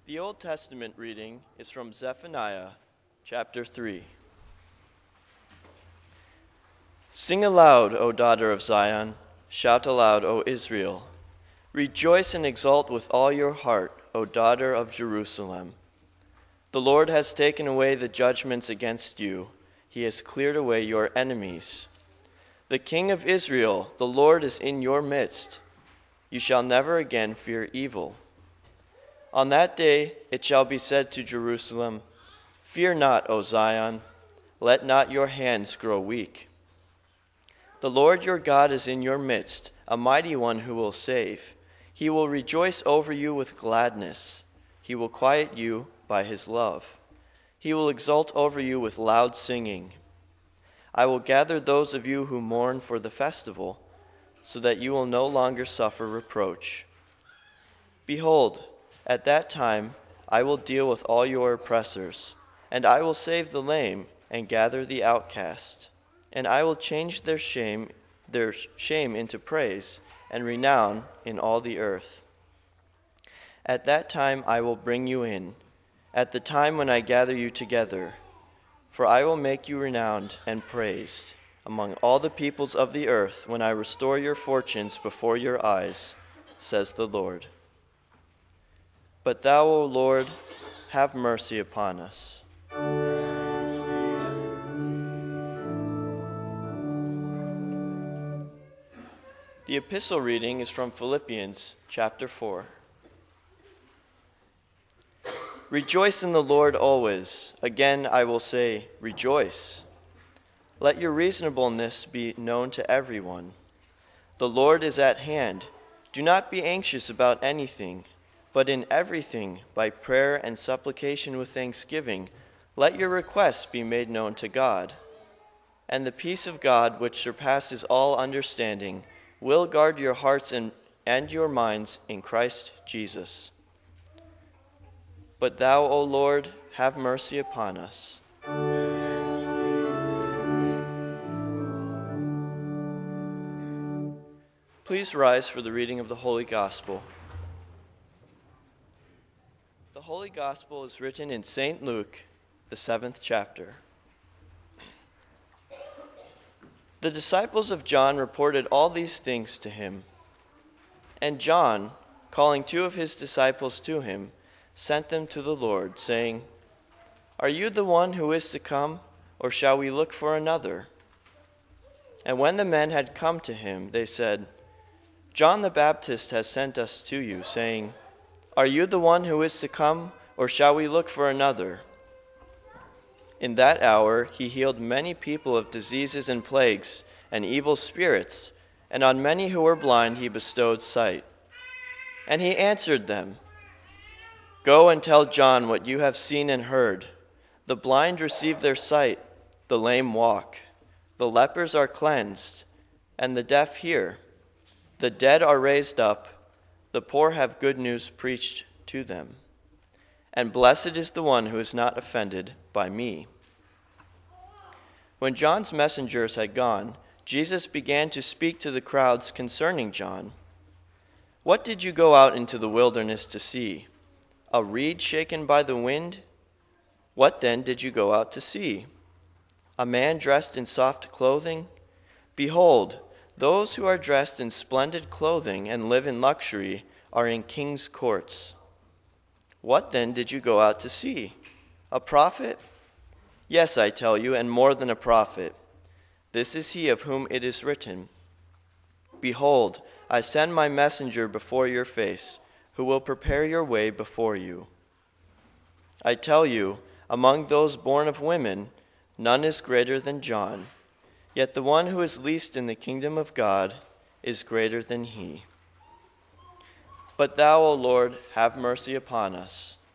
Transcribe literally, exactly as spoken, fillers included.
The Old Testament reading is from Zephaniah chapter three. Sing aloud, O daughter of Zion. Shout aloud, O Israel. Rejoice and exult with all your heart, O daughter of Jerusalem. The Lord has taken away the judgments against you. He has cleared away your enemies. The King of Israel, the Lord, is in your midst. You shall never again fear evil. On that day it shall be said to Jerusalem, Fear not, O Zion, let not your hands grow weak. The Lord your God is in your midst, a mighty one who will save. He will rejoice over you with gladness. He will quiet you by his love. He will exult over you with loud singing. I will gather those of you who mourn for the festival, so that you will no longer suffer reproach. Behold, at that time I will deal with all your oppressors, and I will save the lame and gather the outcast, and I will change their shame, their shame into praise, and renown in all the earth. At that time I will bring you in, at the time when I gather you together, for I will make you renowned and praised among all the peoples of the earth when I restore your fortunes before your eyes, says the Lord. But thou, O Lord, have mercy upon us. The epistle reading is from Philippians chapter four. Rejoice in the Lord always. Again I will say, rejoice. Let your reasonableness be known to everyone. The Lord is at hand. Do not be anxious about anything, but in everything, by prayer and supplication with thanksgiving, let your requests be made known to God. And the peace of God, which surpasses all understanding, will guard your hearts and, and your minds in Christ Jesus. But thou, O Lord, have mercy upon us. Please rise for the reading of the Holy Gospel. The Holy Gospel is written in Saint Luke, the seventh chapter. The disciples of John reported all these things to him. And John, calling two of his disciples to him, sent them to the Lord, saying, Are you the one who is to come, or shall we look for another? And when the men had come to him, they said, John the Baptist has sent us to you, saying, Are you the one who is to come, or shall we look for another? In that hour he healed many people of diseases and plagues and evil spirits, and on many who were blind he bestowed sight. And he answered them, Go and tell John what you have seen and heard. The blind receive their sight, the lame walk, the lepers are cleansed, and the deaf hear. The dead are raised up, the poor have good news preached to them. And blessed is the one who is not offended by me. When John's messengers had gone, Jesus began to speak to the crowds concerning John. What did you go out into the wilderness to see? A reed shaken by the wind? What then did you go out to see? A man dressed in soft clothing? Behold, those who are dressed in splendid clothing and live in luxury are in king's courts. What then did you go out to see? A prophet? Yes, I tell you, and more than a prophet. This is he of whom it is written, Behold, I send my messenger before your face, who will prepare your way before you. I tell you, among those born of women, none is greater than John. Yet the one who is least in the kingdom of God is greater than he. But thou, O Lord, have mercy upon us.